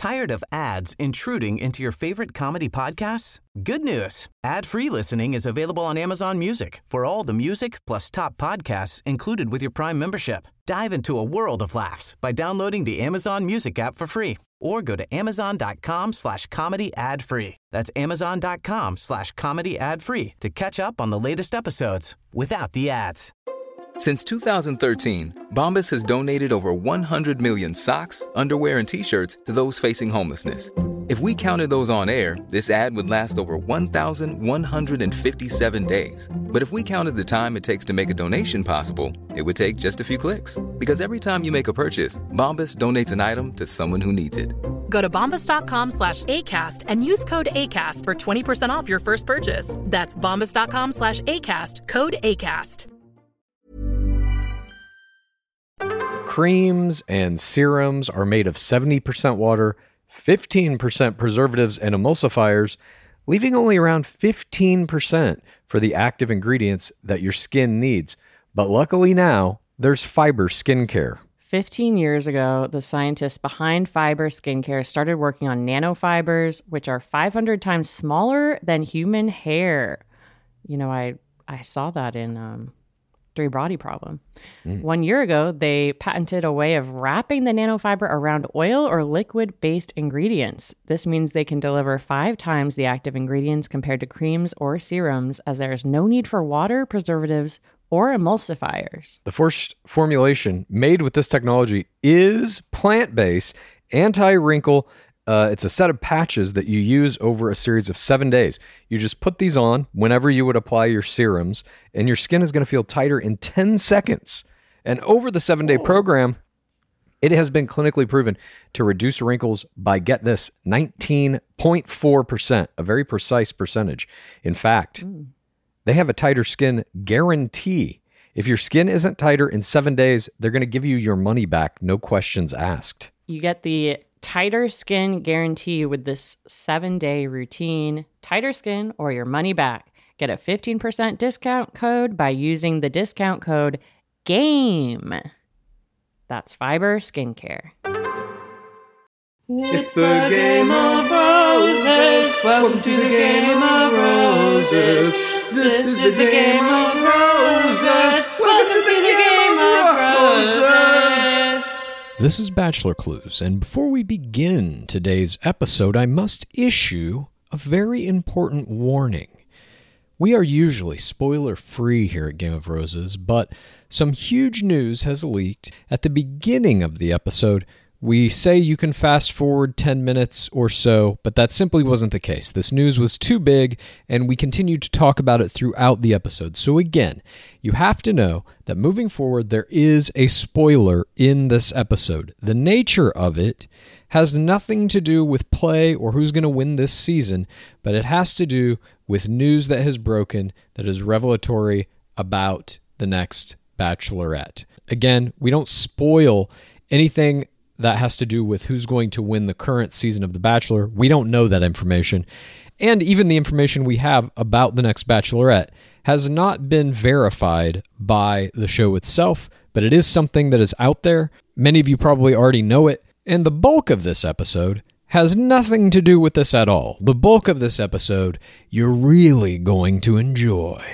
Tired of ads intruding into your favorite comedy podcasts? Good news. Ad-free listening is available on Amazon Music for all the music plus top podcasts included with your Prime membership. Dive into a world of laughs by downloading the Amazon Music app for free or go to amazon.com/comedy ad-free. That's amazon.com/comedy ad-free to catch up on the latest episodes without the ads. Since 2013, Bombas has donated over 100 million socks, underwear, and T-shirts to those facing homelessness. If we counted those on air, this ad would last over 1,157 days. But if we counted the time it takes to make a donation possible, it would take just a few clicks. Because every time you make a purchase, Bombas donates an item to someone who needs it. Go to bombas.com/ACAST and use code ACAST for 20% off your first purchase. That's bombas.com/ACAST, code ACAST. Creams and serums are made of 70% water, 15% preservatives and emulsifiers, leaving only around 15% for the active ingredients that your skin needs. But luckily now, there's Fiber Skincare. 15 years ago, the scientists behind Fiber Skincare started working on nanofibers, which are 500 times smaller than human hair. You know, I saw that in Three Body Problem. 1 year ago, they patented a way of wrapping the nanofiber around oil or liquid-based ingredients. This means they can deliver 5 times the active ingredients compared to creams or serums, as there is no need for water, preservatives, or emulsifiers. The first formulation made with this technology is plant-based, anti-wrinkle. It's a set of patches that you use over a series of 7 days. You just put these on whenever you would apply your serums, and your skin is going to feel tighter in 10 seconds. And over the 7-day program, it has been clinically proven to reduce wrinkles by, get this, 19.4%, a very precise percentage. In fact, they have a tighter skin guarantee. If your skin isn't tighter in 7 days, they're going to give you your money back, no questions asked. You get the tighter skin guarantee with this 7-day routine. Tighter skin or your money back. Get a 15% discount code by using the discount code GAME. That's Fiber Skincare. It's the Game of Roses. Welcome to the Game of Roses. This is the Game of Roses. Welcome to the Game of Roses. This is Bachelor Clues, and before we begin today's episode, I must issue a very important warning. We are usually spoiler-free here at Game of Roses, but some huge news has leaked at the beginning of the episode. We say you can fast forward 10 minutes or so, but that simply wasn't the case. This news was too big, and we continued to talk about it throughout the episode. So again, you have to know that moving forward, there is a spoiler in this episode. The nature of it has nothing to do with play or who's going to win this season, but it has to do with news that has broken that is revelatory about the next Bachelorette. Again, we don't spoil anything that has to do with who's going to win the current season of The Bachelor. We don't know that information. And even the information we have about the next Bachelorette has not been verified by the show itself, but it is something that is out there. Many of you probably already know it. And the bulk of this episode has nothing to do with this at all. The bulk of this episode you're really going to enjoy.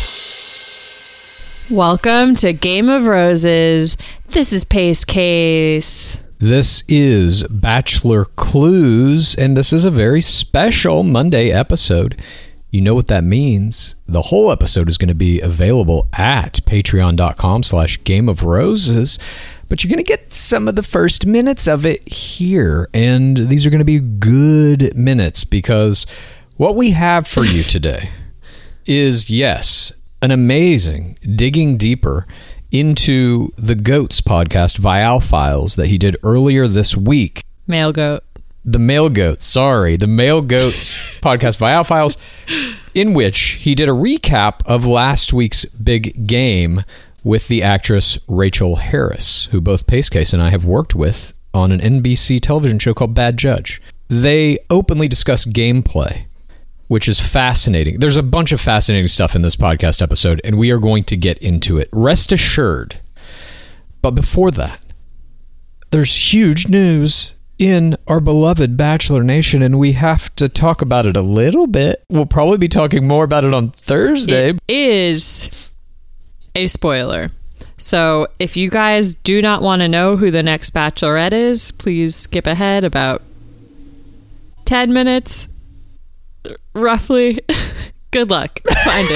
Welcome to Game of Roses. This is Pace Case. This is Bachelor Clues, and this is a very special Monday episode. You know what that means. The whole episode is going to be available at patreon.com/Game of Roses, but you're going to get some of the first minutes of it here, and these are going to be good minutes because what we have for you today is, yes, an amazing digging deeper into the GOATs podcast, Viall Files, that he did earlier this week. Male Goat. The Male Goats podcast, Viall Files, in which he did a recap of last week's big game with the actress Rachel Harris, who both Pacecase and I have worked with on an NBC television show called Bad Judge. They openly discuss gameplay, which is fascinating. There's a bunch of fascinating stuff in this podcast episode, and we are going to get into it. Rest assured. But before that, there's huge news in our beloved Bachelor Nation, and we have to talk about it a little bit. We'll probably be talking more about it on Thursday. It is a spoiler. So if you guys do not want to know who the next Bachelorette is, please skip ahead about 10 minutes, roughly. Good luck. Find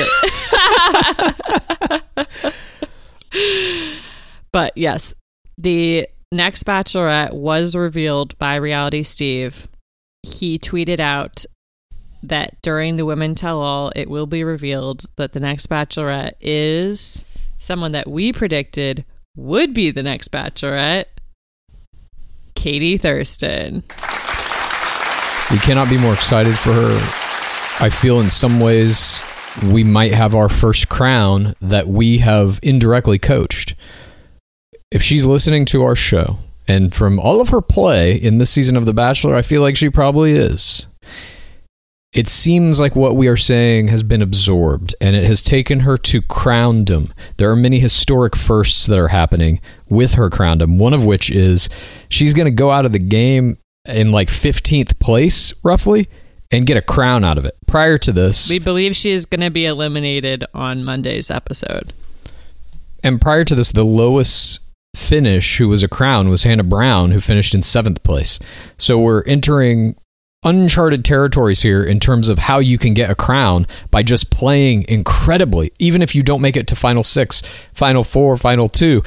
it. But yes, the next Bachelorette was revealed by Reality Steve. He tweeted out that during the Women Tell All, it will be revealed that the next Bachelorette is someone that we predicted would be the next Bachelorette, Katie Thurston. We cannot be more excited for her. I feel in some ways we might have our first crown that we have indirectly coached. If she's listening to our show, and from all of her play in this season of The Bachelor, I feel like she probably is. It seems like what we are saying has been absorbed, and it has taken her to crowndom. There are many historic firsts that are happening with her crowndom, one of which is she's going to go out of the game in like 15th place, roughly, and get a crown out of it. Prior to this, we believe she is going to be eliminated on Monday's episode. And prior to this, the lowest finish who was a crown was Hannah Brown, who finished in 7th place. So we're entering uncharted territories here in terms of how you can get a crown by just playing incredibly. Even if you don't make it to final 6, final 4, final 2,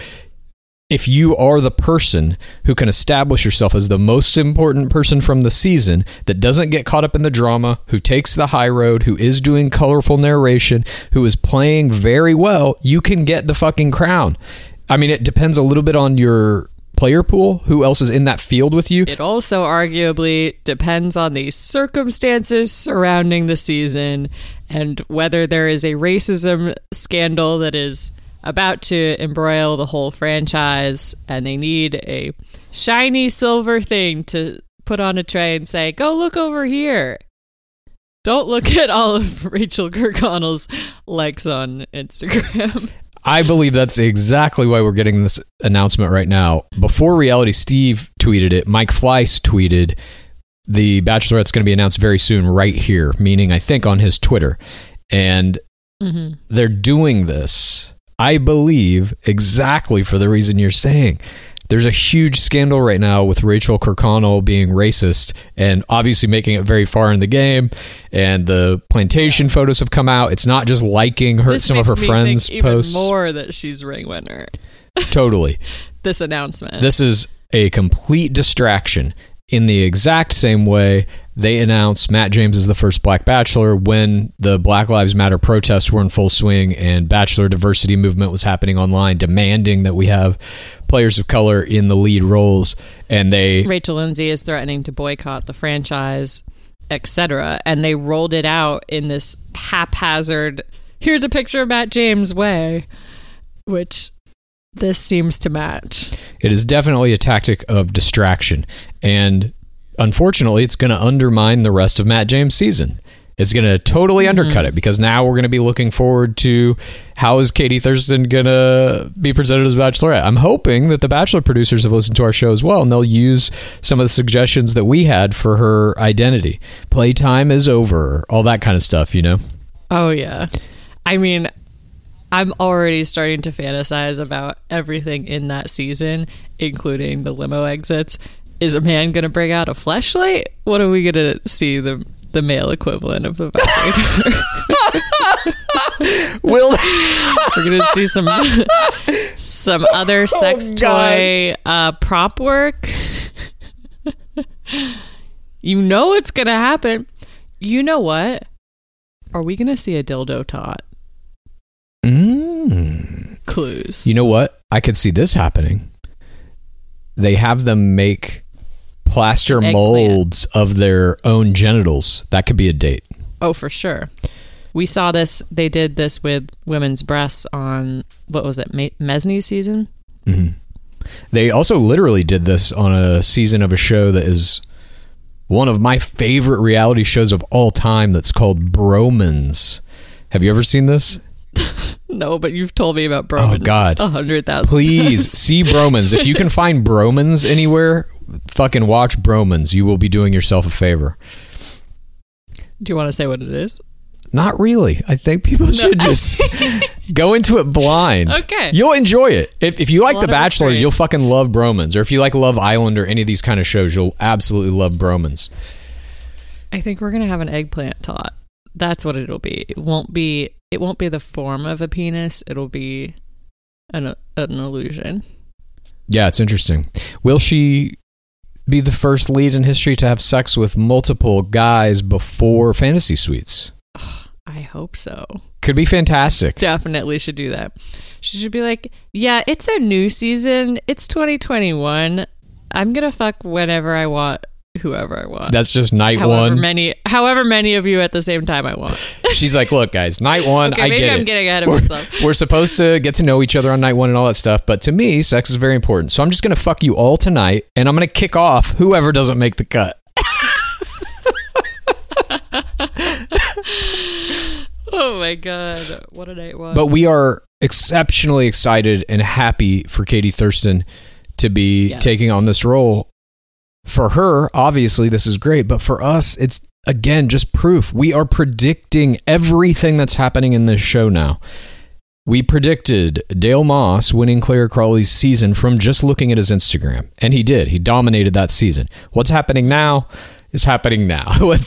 if you are the person who can establish yourself as the most important person from the season, that doesn't get caught up in the drama, who takes the high road, who is doing colorful narration, who is playing very well, you can get the fucking crown. I mean, it depends a little bit on your player pool, who else is in that field with you. It also arguably depends on the circumstances surrounding the season and whether there is a racism scandal that is about to embroil the whole franchise, and they need a shiny silver thing to put on a tray and say, go look over here. Don't look at all of Rachel Kirkconnell's likes on Instagram. I believe that's exactly why we're getting this announcement right now. Before Reality Steve tweeted it, Mike Fleiss tweeted, the Bachelorette's going to be announced very soon right here, meaning I think on his Twitter. And they're doing this, I believe, exactly for the reason you're saying. There's a huge scandal right now with Rachel Kirkconnell being racist and obviously making it very far in the game. And the plantation photos have come out. It's not just liking her, some of her friends' posts. Even more that she's ring winner. Totally. This announcement. This is a complete distraction. In the exact same way they announced Matt James as the first Black Bachelor when the Black Lives Matter protests were in full swing and Bachelor diversity movement was happening online, demanding that we have players of color in the lead roles. And Rachel Lindsay is threatening to boycott the franchise, etc. And they rolled it out in this haphazard, here's a picture of Matt James way, which this seems to match. It is definitely a tactic of distraction. And unfortunately, it's going to undermine the rest of Matt James' season. It's going to totally undercut it, because now we're going to be looking forward to how is Katie Thurston going to be presented as Bachelorette. I'm hoping that the Bachelor producers have listened to our show as well, and they'll use some of the suggestions that we had for her identity. Playtime is over, all that kind of stuff, you know? Oh, yeah. I mean, I'm already starting to fantasize about everything in that season, including the limo exits. Is a man going to bring out a fleshlight? What are we going to see the male equivalent of the vibrator? We're going to see some other sex toy prop work. You know it's going to happen. You know what? Are we going to see a dildo tot? Clues. You know what? I could see this happening. They have them make plaster molds of their own genitals. That could be a date. Oh, for sure. We saw this. They did this with women's breasts on, what was it, Mesny's season? Mm-hmm. They also literally did this on a season of a show that is one of my favorite reality shows of all time, that's called Bromans. Have you ever seen this? No, but you've told me about Bromans. Oh, God. 100,000. Please see Bromans. If you can find Bromans anywhere, fucking watch Bromans. You will be doing yourself a favor. Do you want to say what it is? Not really. I think people should just go into it blind. Okay. You'll enjoy it. If you like A lot The of Bachelor, restraint. you'll fucking love Bromans. Or if you like Love Island or any of these kind of shows, you'll absolutely love Bromans. I think we're gonna have an eggplant tot. That's what it'll be. It won't be the form of a penis. It'll be an illusion. Yeah, it's interesting. Will she be the first lead in history to have sex with multiple guys before fantasy suites? I hope so. Could be fantastic. Definitely should do that. She should be like, yeah, it's a new season. It's 2021. I'm gonna fuck whenever I want, whoever I want. That's just night one. However many of you at the same time I want. She's like, look, guys, night one, Okay, I maybe get it. I'm getting ahead of myself. We're supposed to get to know each other on night one and all that stuff, but to me, sex is very important. So I'm just going to fuck you all tonight, and I'm going to kick off whoever doesn't make the cut. Oh my God. What a night one. But we are exceptionally excited and happy for Katie Thurston to be taking on this role. For her, obviously, this is great, but for us, it's, again, just proof. We are predicting everything that's happening in this show now. We predicted Dale Moss winning Claire Crawley's season from just looking at his Instagram. And he did. He dominated that season. What's happening now is happening now. With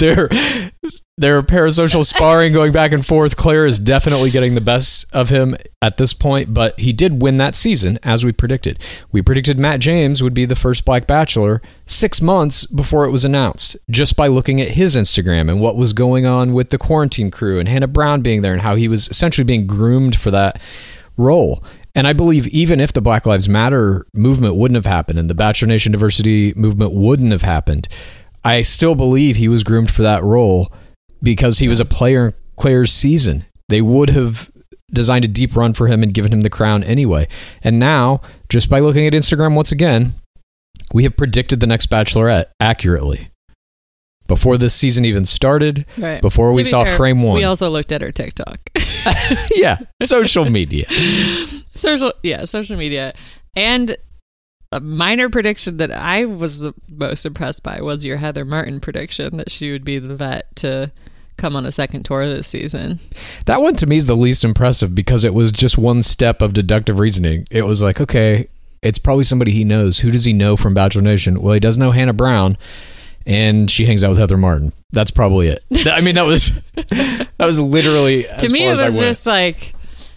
their parasocial sparring going back and forth, Claire is definitely getting the best of him at this point, but he did win that season, as we predicted. We predicted Matt James would be the first Black Bachelor 6 months before it was announced, just by looking at his Instagram and what was going on with the quarantine crew and Hannah Brown being there and how he was essentially being groomed for that role. And I believe even if the Black Lives Matter movement wouldn't have happened and the Bachelor Nation diversity movement wouldn't have happened, I still believe he was groomed for that role because he was a player in Claire's season. They would have designed a deep run for him and given him the crown anyway. And now, just by looking at Instagram once again, we have predicted the next Bachelorette accurately. Before this season even started, Right. before we To be saw fair, frame one. We also looked at her TikTok. Yeah, social media. Social media. And a minor prediction that I was the most impressed by was your Heather Martin prediction that she would be the vet to come on a second tour this season. That one to me is the least impressive because it was just one step of deductive reasoning. It was like, okay, it's probably somebody he knows. Who does he know from Bachelor Nation? Well, he does know Hannah Brown, and she hangs out with Heather Martin. That's probably it. I mean, that was literally to me, it was just like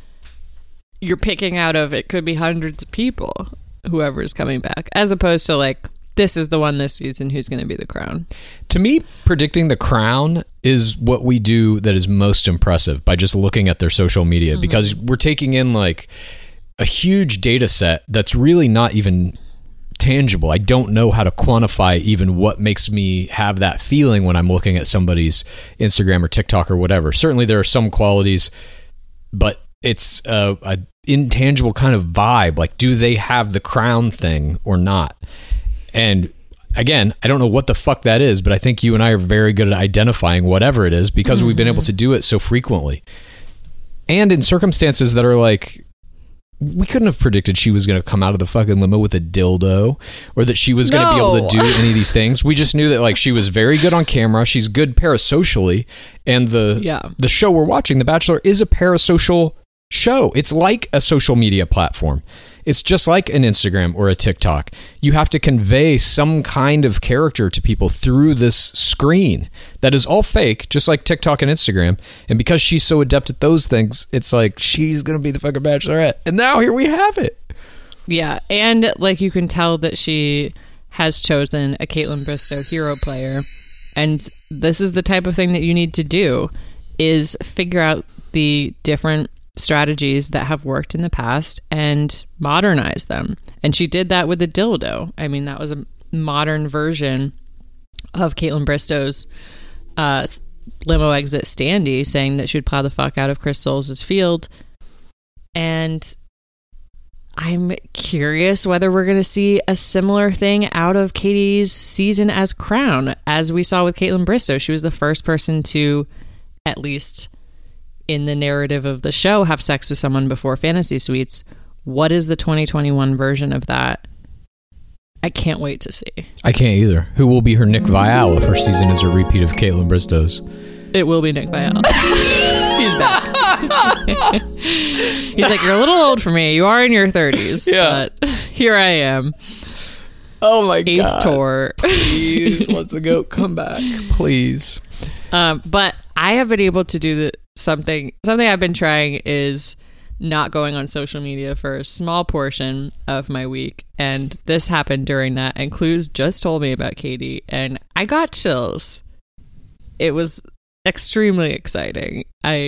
you're picking out of it could be hundreds of people, whoever is coming back, as opposed to like, this is the one this season who's going to be the crown. To me, predicting the crown is what we do that is most impressive by just looking at their social media, because we're taking in like a huge data set that's really not even tangible. I don't know how to quantify even what makes me have that feeling when I'm looking at somebody's Instagram or TikTok or whatever. Certainly there are some qualities, but it's a intangible kind of vibe. Like, do they have the crown thing or not? And again, I don't know what the fuck that is, but I think you and I are very good at identifying whatever it is because we've been able to do it so frequently. And in circumstances that are like, we couldn't have predicted she was going to come out of the fucking limo with a dildo, or that she was going to be able to do any of these things. We just knew that like she was very good on camera. She's good parasocially. And the show we're watching, The Bachelor, is a parasocial show. It's like a social media platform. It's just like an Instagram or a TikTok. You have to convey some kind of character to people through this screen that is all fake, just like TikTok and Instagram. And because she's so adept at those things, it's like she's going to be the fucking Bachelorette. And now here we have it. Yeah. And like you can tell that she has chosen a Caitlin Bristow hero player. And this is the type of thing that you need to do, is figure out the different strategies that have worked in the past and modernize them. And she did that with the dildo. I mean, that was a modern version of Caitlin Bristow's limo exit standee, saying that she would plow the fuck out of Chris Soules' field. And I'm curious whether we're going to see a similar thing out of Katie's season as crown, as we saw with Caitlin Bristow. She was the first person to at least in the narrative of the show, have sex with someone before fantasy suites. What is the 2021 version of that? I can't wait to see. I can't either. Who will be her Nick Viall if her season is a repeat of Caitlin Bristow's? It will be Nick Viall. He's back. He's like, you're a little old for me. You are in your 30s. Yeah. But here I am. Oh my God. 8th tour. Please let the goat come back. Please. But I have been able to do something I've been trying is not going on social media for a small portion of my week. And this happened during that. And Clues just told me about Katie. And I got chills. It was extremely exciting.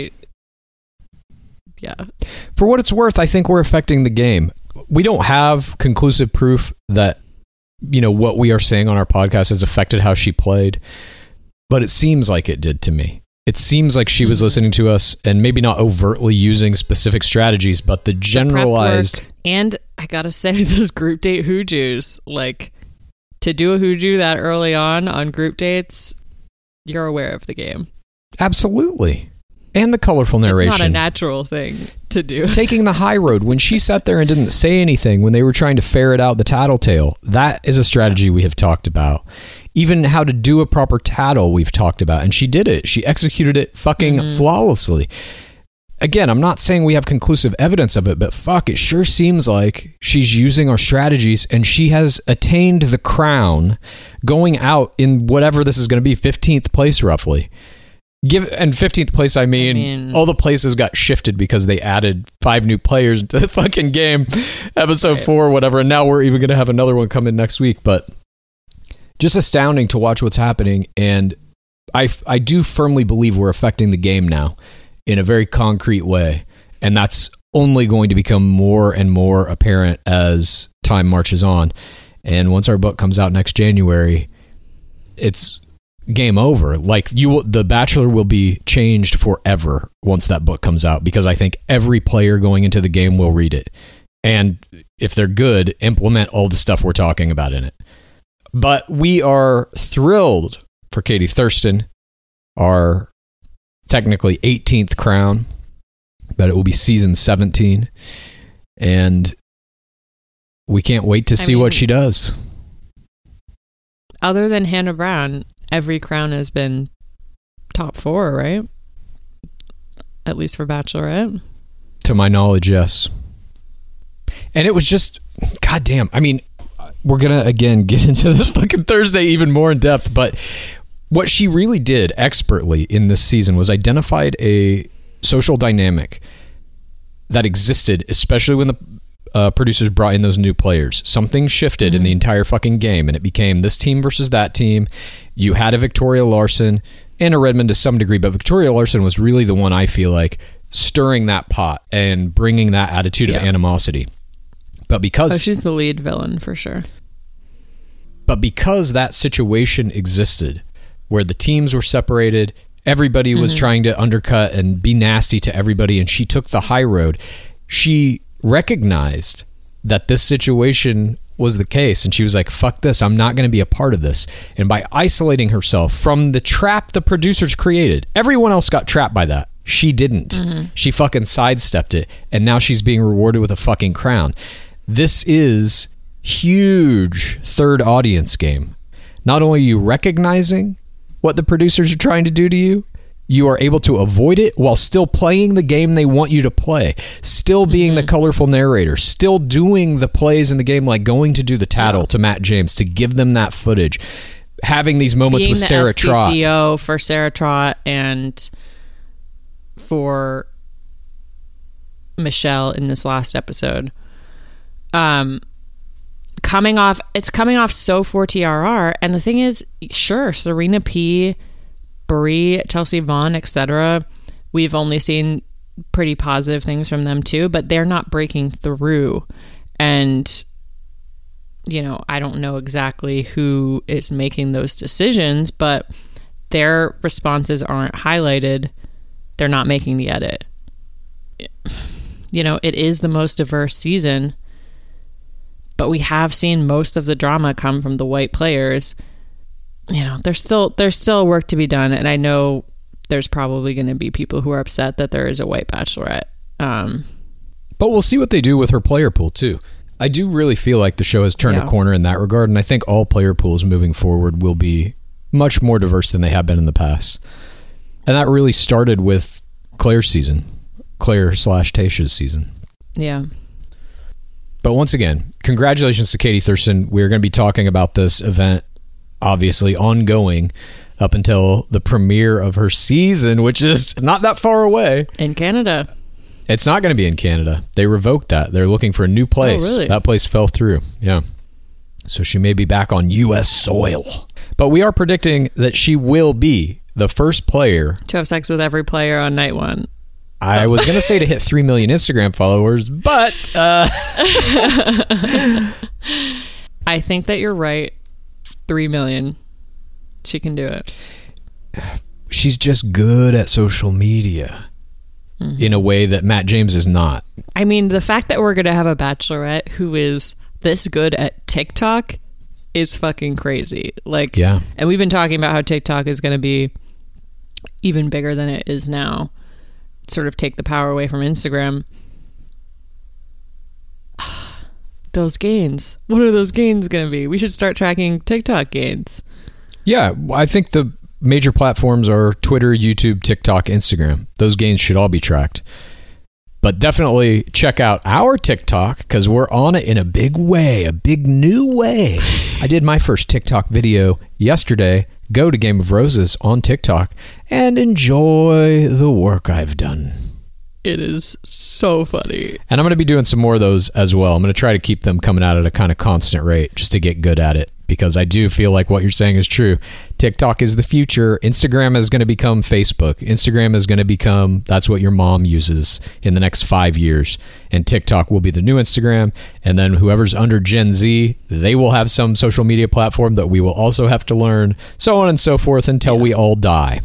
For what it's worth, I think we're affecting the game. We don't have conclusive proof that, what we are saying on our podcast has affected how she played, but it seems like it did to me. It seems like she was listening to us and maybe not overtly using specific strategies, but the generalized... And I gotta say, those group date hoojus, like, to do a hooju that early on group dates, you're aware of the game. Absolutely. And the colorful narration. It's not a natural thing to do. Taking the high road. When she sat there and didn't say anything when they were trying to ferret out the tattletale, that is a strategy we have talked about. Even how to do a proper tattle we've talked about. And she did it. She executed it fucking flawlessly. Again, I'm not saying we have conclusive evidence of it, but fuck, it sure seems like she's using our strategies and she has attained the crown going out in whatever this is going to be, 15th place roughly. And 15th place, I mean, all the places got shifted because they added 5 new players to the fucking game, episode 4 or whatever, and now we're even going to have another one come in next week. But just astounding to watch what's happening, and I do firmly believe we're affecting the game now in a very concrete way, and that's only going to become more and more apparent as time marches on. And once our book comes out next January, it's game over. Like, the Bachelor will be changed forever once that book comes out, because I think every player going into the game will read it, and if they're good, implement all the stuff we're talking about in it. But we are thrilled for Katie Thurston, our technically 18th crown, but it will be season 17, and we can't wait to see what she does. Other than Hannah Brown, every crown has been top 4, right? At least for Bachelorette. To my knowledge, yes. And it was just, goddamn. I mean, we're going to, again, get into this fucking Thursday even more in depth, but what she really did expertly in this season was identified a social dynamic that existed, especially when the producers brought in those new players. Something shifted in the entire fucking game, and it became this team versus that team. You had a Victoria Larson and a Redmond to some degree, but Victoria Larson was really the one, I feel like, stirring that pot and bringing that attitude of animosity. But because she's the lead villain for sure. But because that situation existed where the teams were separated, everybody was trying to undercut and be nasty to everybody, and she took the high road. She recognized that this situation was the case, and she was like, fuck this, I'm not going to be a part of this. And by isolating herself from the trap the producers created, everyone else got trapped by that. She didn't. She fucking sidestepped it, and now she's being rewarded with a fucking crown. This is huge third audience game. Not only are you recognizing what the producers are trying to do to you, you are able to avoid it while still playing the game they want you to play, still being the colorful narrator, still doing the plays in the game, like going to do the tattle to Matt James to give them that footage, having these moments being with Sarah Trott. STCO for Sarah Trott and for Michelle in this last episode. Coming off so for TRR, and the thing is, sure, Serena P, Brie, Chelsea Vaughn, etc. We've only seen pretty positive things from them too, but they're not breaking through. And, I don't know exactly who is making those decisions, but their responses aren't highlighted. They're not making the edit. It is the most diverse season, but we have seen most of the drama come from the white players. There's still work to be done, and I know there's probably going to be people who are upset that there is a white bachelorette. But we'll see what they do with her player pool, too. I do really feel like the show has turned a corner in that regard, and I think all player pools moving forward will be much more diverse than they have been in the past. And that really started with Claire's season. Claire/Tayshia's season. Yeah. But once again, congratulations to Katie Thurston. We're going to be talking about this event, obviously, ongoing up until the premiere of her season, which is not that far away. In Canada. It's not going to be in Canada. They revoked that. They're looking for a new place. Oh, really? That place fell through. Yeah. So she may be back on U.S. soil. But we are predicting that she will be the first player to have sex with every player on night one. I was going to say to hit 3 million Instagram followers, but... I think that you're right. 3 million. She can do it. She's just good at social media in a way that Matt James is not. I mean, the fact that we're going to have a bachelorette who is this good at TikTok is fucking crazy. Like, yeah. And we've been talking about how TikTok is going to be even bigger than it is now. Sort of take the power away from Instagram. Those gains. What are those gains going to be? We should start tracking TikTok gains. Yeah, I think the major platforms are Twitter, YouTube, TikTok, Instagram. Those gains should all be tracked. But definitely check out our TikTok because we're on it in a big way, a big new way. I did my first TikTok video yesterday. Go to Game of Roses on TikTok and enjoy the work I've done. It is so funny. And I'm going to be doing some more of those as well. I'm going to try to keep them coming out at a kind of constant rate just to get good at it, because I do feel like what you're saying is true. TikTok is the future. Instagram is going to become Facebook. Instagram is going to become, that's what your mom uses in the next 5 years. And TikTok will be the new Instagram. And then whoever's under Gen Z, they will have some social media platform that we will also have to learn, so on and so forth until we all die.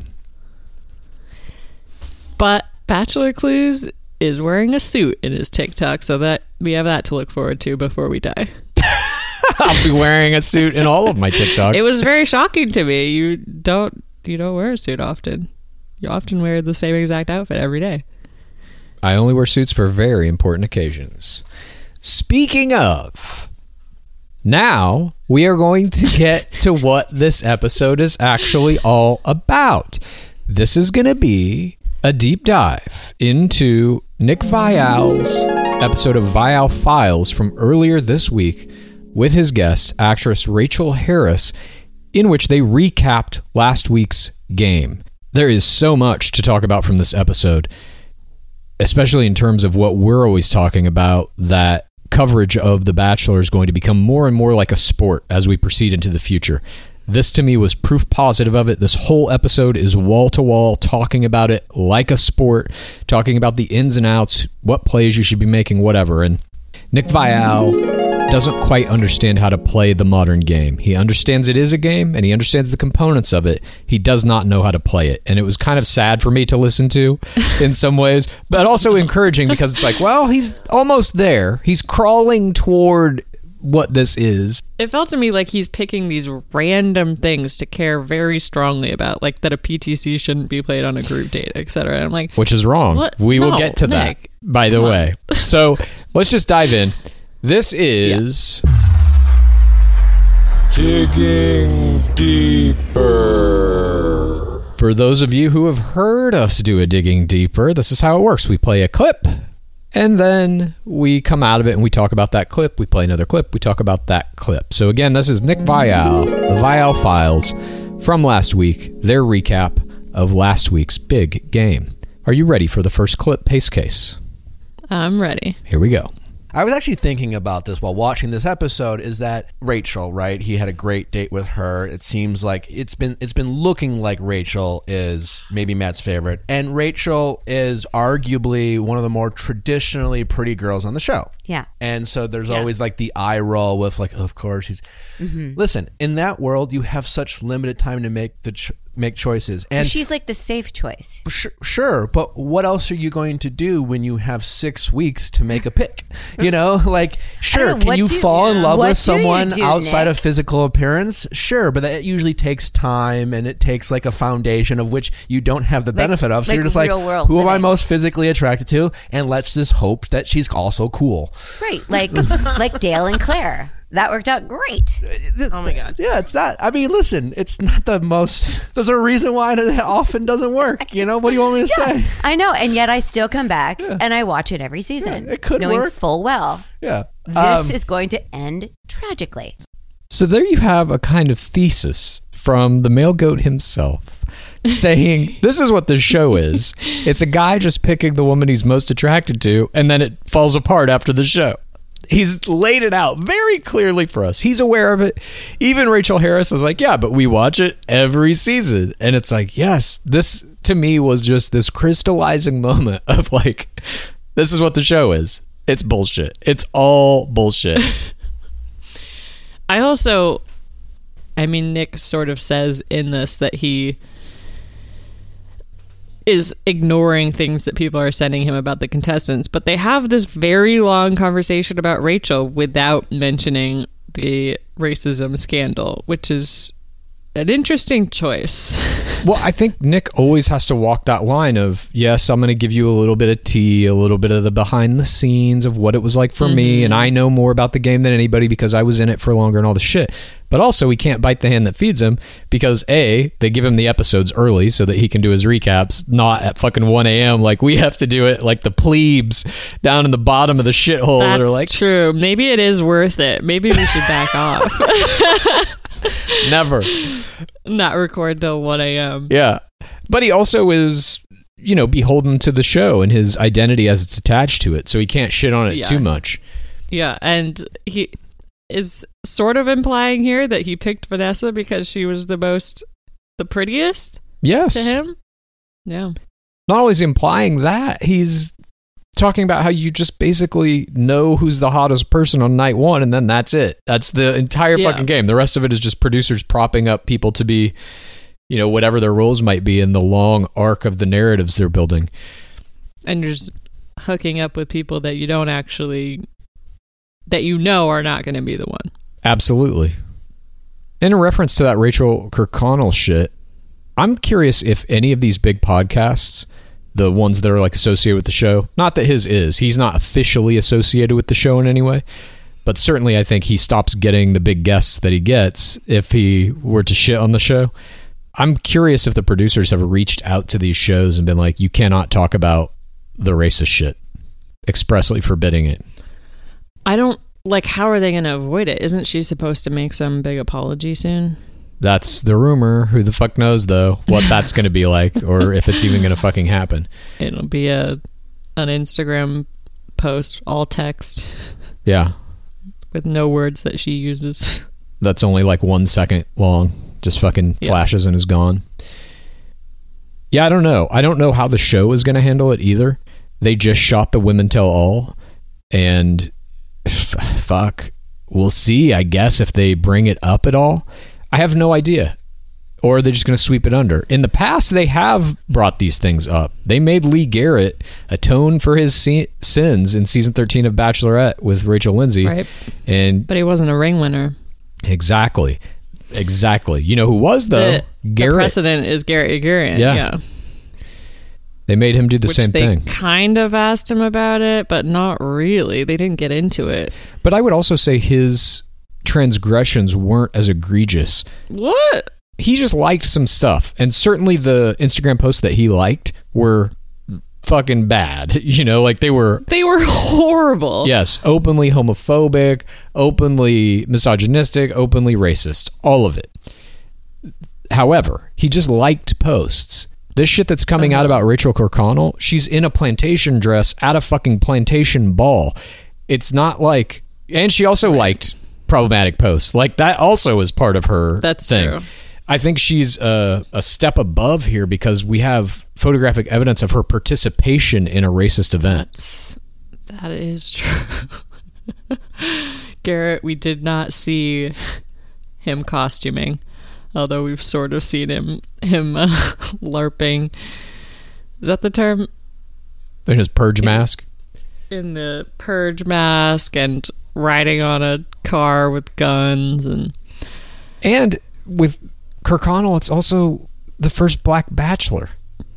But Bachelor Clues is wearing a suit in his TikTok, so that we have that to look forward to before we die. I'll be wearing a suit in all of my TikToks. It was very shocking to me. You don't wear a suit often. You often wear the same exact outfit every day. I only wear suits for very important occasions. Speaking of, now we are going to get to what this episode is actually all about. This is going to be a deep dive into Nick Viall's episode of Viall Files from earlier this week with his guest, actress Rachel Harris, in which they recapped last week's game. There is so much to talk about from this episode, especially in terms of what we're always talking about, that coverage of The Bachelor is going to become more and more like a sport as we proceed into the future. This, to me, was proof positive of it. This whole episode is wall-to-wall talking about it like a sport, talking about the ins and outs, what plays you should be making, whatever. And Nick Viall doesn't quite understand how to play the modern game. He understands it is a game, and he understands the components of it. He does not know how to play it. And it was kind of sad for me to listen to in some ways, but also encouraging because it's like, well, he's almost there. He's crawling toward what this is. It felt to me like he's picking these random things to care very strongly about, like that a PTC shouldn't be played on a group date, etc. I'm like, which is wrong. What? We will No, get to Nick, that, by the way. So let's just dive in. This is Digging Deeper. For those of you who have heard us do a Digging Deeper, this is how it works. We play a clip, and then we come out of it and we talk about that clip. We play another clip. We talk about that clip. So again, this is Nick Viall, the Viall Files from last week, their recap of last week's big game. Are you ready for the first clip, Pace Case? I'm ready. Here we go. I was actually thinking about this while watching this episode, is that Rachel, right? He had a great date with her. It seems like it's been looking like Rachel is maybe Matt's favorite. And Rachel is arguably one of the more traditionally pretty girls on the show. Yeah. And so there's always like the eye roll with like, of course he's... Listen, in that world, you have such limited time to make make choices. And she's like the safe choice. Sure, but what else are you going to do when you have 6 weeks to make a pick? You know, like, sure, can you fall in love with someone outside of physical appearance? Sure, but that usually takes time, and it takes like a foundation of which you don't have the benefit of. So you're just like, who am I most physically attracted to? And let's just hope that she's also cool. Right, like Dale and Claire. That worked out great. Oh my God. Yeah, it's not. I mean, listen, it's not the most. There's a reason why it often doesn't work. You know, what do you want me to say? I know, and yet I still come back and I watch it every season. Yeah, it could knowing work. full well. Yeah. This is going to end tragically. So there you have a kind of thesis from the male goat himself saying this is what this show is. It's a guy just picking the woman he's most attracted to, and then it falls apart after the show. He's laid it out very clearly for us. He's aware of it. Even Rachel Harris was like, yeah, but we watch it every season. And it's like, yes, this to me was just this crystallizing moment of like, this is what the show is. It's bullshit. It's all bullshit. Nick sort of says in this that he is ignoring things that people are sending him about the contestants, but they have this very long conversation about Rachel without mentioning the racism scandal, which is an interesting choice. Well, I think Nick always has to walk that line of, yes, I'm going to give you a little bit of tea, a little bit of the behind the scenes of what it was like for me, and I know more about the game than anybody because I was in it for longer and all the shit. But also, he can't bite the hand that feeds him because, A, they give him the episodes early so that he can do his recaps, not at fucking 1 a.m. like we have to do it, like the plebes down in the bottom of the shithole. That's that are like, true. Maybe it is worth it. Maybe we should back off. Never. Not record till 1 a.m. Yeah. But he also is, beholden to the show and his identity as it's attached to it. So he can't shit on it too much. Yeah. And he is sort of implying here that he picked Vanessa because she was the prettiest. Yes. To him. Yeah. Not always implying that. He's talking about how you just basically know who's the hottest person on night one, and then that's it. That's the entire fucking game. The rest of it is just producers propping up people to be, whatever their roles might be in the long arc of the narratives they're building. And you're just hooking up with people that you don't actually, that are not going to be the one. Absolutely. In reference to that Rachel Kirkconnell shit, I'm curious if any of these big podcasts, the ones that are like associated with the show, not that his is, he's not officially associated with the show in any way, but certainly I think he stops getting the big guests that he gets if he were to shit on the show. I'm curious if the producers have reached out to these shows and been like, you cannot talk about the racist shit, expressly forbidding it. How are they going to avoid it? Isn't she supposed to make some big apology soon? That's the rumor. Who the fuck knows, though, what that's going to be like, or if it's even going to fucking happen. It'll be an Instagram post, all text. Yeah. With no words that she uses. That's only like 1 second long. Just fucking flashes and is gone. Yeah, I don't know. I don't know how the show is going to handle it either. They just shot the Women Tell All, and fuck. We'll see, I guess, if they bring it up at all. I have no idea. Or are they just going to sweep it under? In the past, they have brought these things up. They made Lee Garrett atone for his sins in season 13 of Bachelorette with Rachel Lindsay. Right. But he wasn't a ring winner. Exactly. You know who was, though? Garrett. The precedent is Garrett Ugarian. Yeah. They made him do the same thing. They kind of asked him about it, but not really. They didn't get into it. But I would also say his transgressions weren't as egregious. What? He just liked some stuff, and certainly the Instagram posts that he liked were fucking bad. They were horrible. Yes, openly homophobic, openly misogynistic, openly racist, all of it. However, he just liked posts. This shit that's coming out about Rachel Kirkconnell, she's in a plantation dress at a fucking plantation ball. It's not like, and she also liked problematic posts. Like, that also is part of her thing. True. I think she's a step above here because we have photographic evidence of her participation in a racist event. That is true. Garrett, we did not see him costuming. Although we've sort of seen him LARPing. Is that the term? In his purge mask? In the purge mask and riding on a car with guns. And with Kirkconnell, it's also the first black bachelor.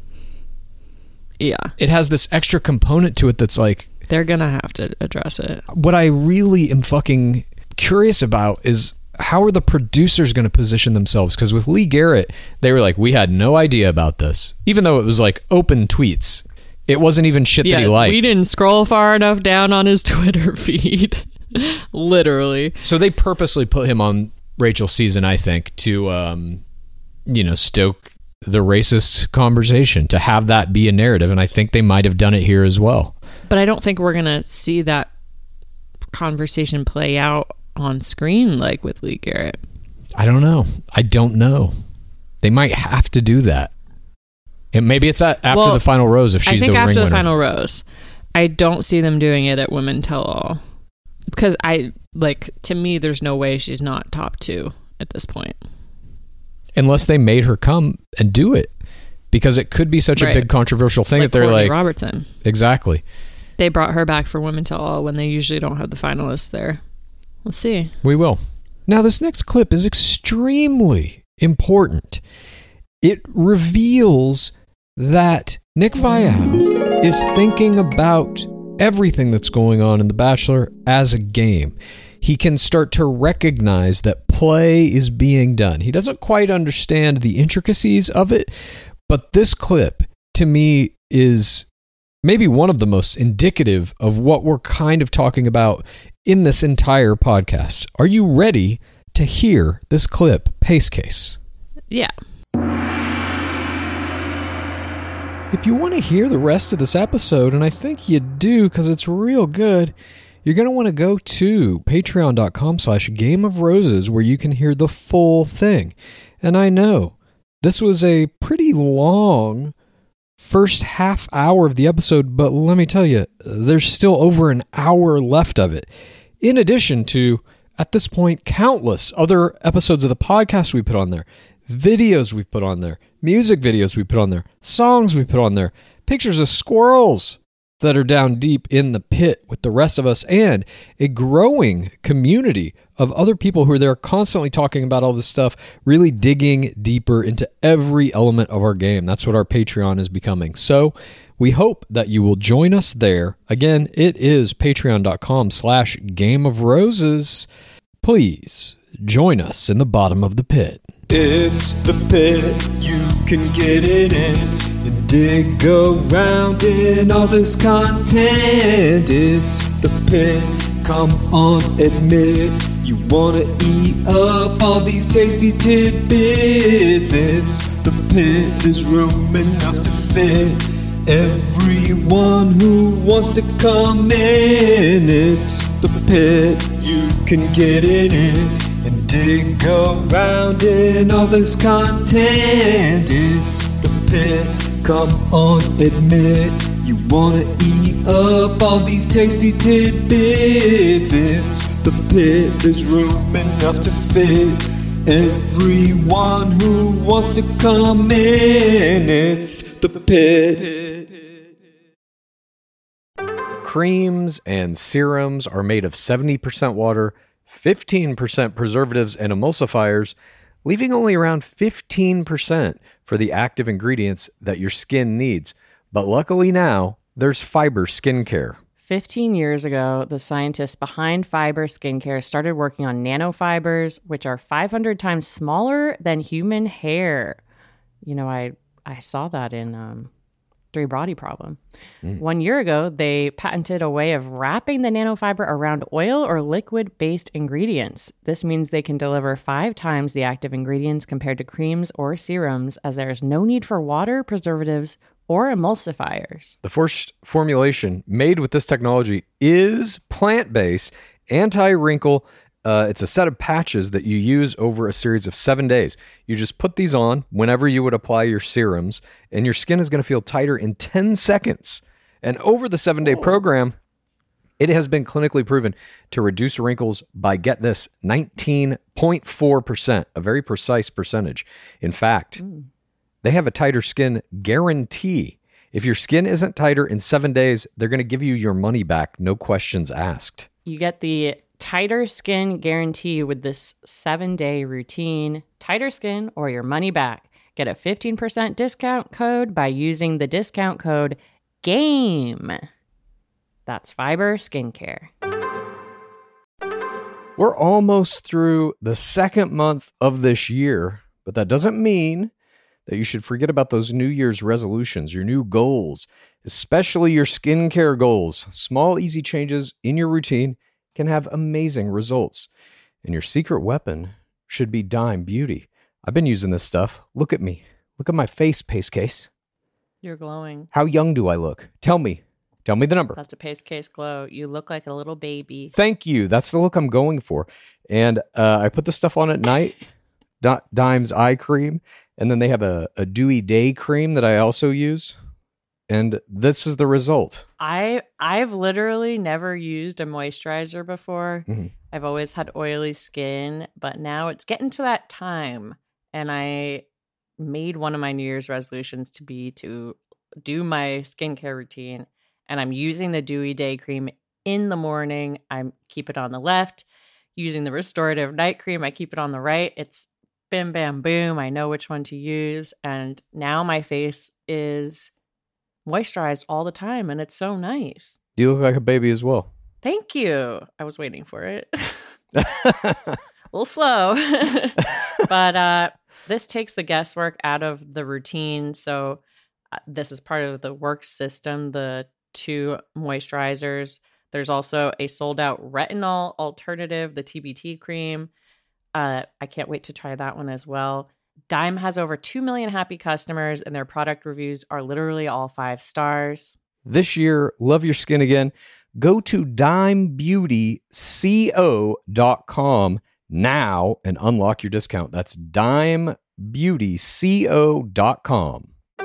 Yeah. It has this extra component to it that's like... They're going to have to address it. What I really am fucking curious about is how are the producers going to position themselves? Because with Lee Garrett, they were like, we had no idea about this. Even though it was like open tweets. It wasn't even shit that he liked. We didn't scroll far enough down on his Twitter feed. Literally. So they purposely put him on Rachel's season, I think, to, stoke the racist conversation, to have that be a narrative. And I think they might have done it here as well. But I don't think we're going to see that conversation play out on screen like with Lee Garrett. I don't know. They might have to do that. And maybe it's after the final rose if she's the ring winner. I think after the final rose. I don't see them doing it at Women Tell All. Because to me, there's no way she's not top 2 at this point. Unless they made her come and do it. Because it could be such a big controversial thing that they're Courtney like... Robertson. Exactly. They brought her back for Women Tell All when they usually don't have the finalists there. We'll see. We will. Now, this next clip is extremely important. It reveals that Nick Viall is thinking about everything that's going on in The Bachelor as a game. He can start to recognize that play is being done. He doesn't quite understand the intricacies of it, but this clip, to me, is maybe one of the most indicative of what we're kind of talking about in this entire podcast. Are you ready to hear this clip, Pace Case? Yeah. If you want to hear the rest of this episode, and I think you do because it's real good, you're going to want to go to patreon.com/Game of Roses where you can hear the full thing. And I know this was a pretty long first half hour of the episode, but let me tell you, there's still over an hour left of it. In addition to, at this point, countless other episodes of the podcast we put on there, videos we put on there, music videos we put on there, songs we put on there, pictures of squirrels that are down deep in the pit with the rest of us, and a growing community of other people who are there constantly talking about all this stuff, really digging deeper into every element of our game. That's what our Patreon is becoming. So we hope that you will join us there. Again, it is patreon.com/Game of Roses. Please join us in the bottom of the pit. It's the pit, you can get it in and dig around in all this content. It's the pit, come on, admit you wanna eat up all these tasty tidbits. It's the pit, there's room enough to fit everyone who wants to come in. It's the pit, you can get it in and dig around in all this content. It's the pit, come on, admit you wanna eat up all these tasty tidbits. It's the pit, there's room enough to fit everyone who wants to come in. It's the pit. Creams and serums are made of 70% water, 15% preservatives and emulsifiers, leaving only around 15% for the active ingredients that your skin needs. But luckily now, there's Fiber Skincare. 15 years ago, the scientists behind Fiber Skincare started working on nanofibers, which are 500 times smaller than human hair. You know, I saw that in Three Body Problem. 1 year ago, they patented a way of wrapping the nanofiber around oil or liquid-based ingredients. This means they can deliver 5 times the active ingredients compared to creams or serums, as there is no need for water, preservatives, or emulsifiers. The first formulation made with this technology is plant-based, anti-wrinkle. It's a set of patches that you use over a series of 7 days. You just put these on whenever you would apply your serums, and your skin is going to feel tighter in 10 seconds. And over the 7-day program, It has been clinically proven to reduce wrinkles by, get this, 19.4%, a very precise percentage. In fact, they have a tighter skin guarantee. If your skin isn't tighter in 7 days, they're going to give you your money back, no questions asked. You get the tighter skin guarantee with this 7-day routine. Tighter skin or your money back. Get a 15% discount code by using the discount code GAME. That's Fiber Skincare. We're almost through the second month of this year, but that doesn't mean that you should forget about those New Year's resolutions, your new goals, especially your skincare goals. Small, easy changes in your routine can have amazing results. And your secret weapon should be Dime Beauty. I've been using this stuff. Look at me. Look at my face, Pace Case. You're glowing. How young do I look? Tell me. Tell me the number. That's a Pace Case glow. You look like a little baby. Thank you. That's the look I'm going for. And I put the stuff on at night, Dime's eye cream, and then they have a dewy day cream that I also use. And this is the result. I've literally never used a moisturizer before. Mm-hmm. I've always had oily skin, but now it's getting to that time. And I made one of my New Year's resolutions to be to do my skincare routine. And I'm using the Dewy Day Cream in the morning. I keep it on the left. Using the Restorative Night Cream, I keep it on the right. It's bim, bam, boom. I know which one to use. And now my face is moisturized all the time. And it's so nice. You look like a baby as well. Thank you. I was waiting for it. A little slow. But this takes the guesswork out of the routine. So this is part of the work system, the 2 moisturizers. There's also a sold out retinol alternative, the TBT cream. I can't wait to try that one as well. Dime has over 2 million happy customers, and their product reviews are literally all 5 stars. This year, love your skin again. Go to dimebeautyco.com now and unlock your discount. That's dimebeautyco.com.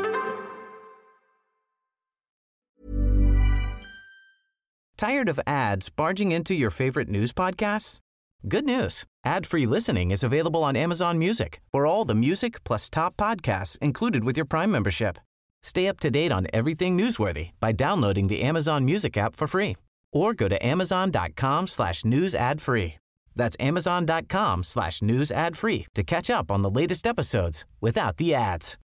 Tired of ads barging into your favorite news podcasts? Good news. Ad-free listening is available on Amazon Music for all the music plus top podcasts included with your Prime membership. Stay up to date on everything newsworthy by downloading the Amazon Music app for free or go to amazon.com/news ad free. That's amazon.com/news ad free to catch up on the latest episodes without the ads.